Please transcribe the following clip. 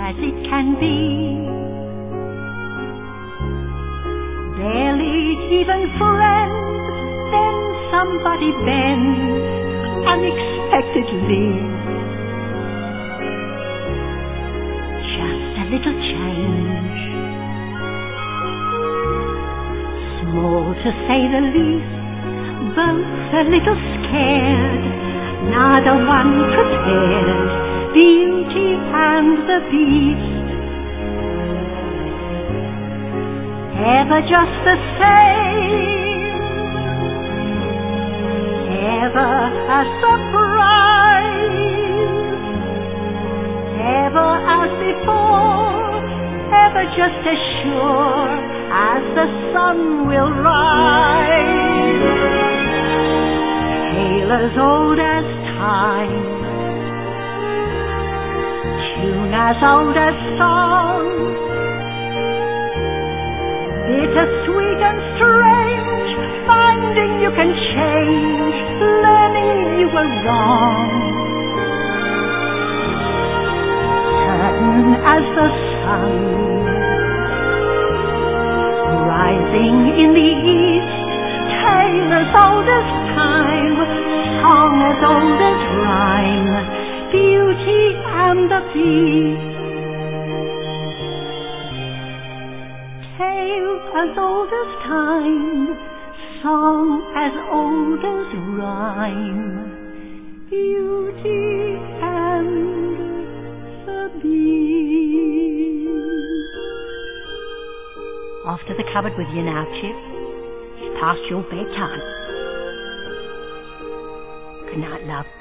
as it can be. Barely even friends, then somebody bends unexpectedly. Just a little change, small to say the least, both a little scared, neither one prepared, Beauty and the Beast. Ever just the same, ever a surprise, ever as before, ever just as sure as the sun will rise. Tale as old as time, tune as old as song, bittersweet and strange, finding you can change, learning you were wrong. Certain as the sun, rising in the east, tale as old as time, song as old as rhyme, Beauty and the Beast. Tale as old as time, song as old as rhyme, Beauty and the Beast. Off to the cupboard with you now, Chip. It's past your bedtime. Good night, love.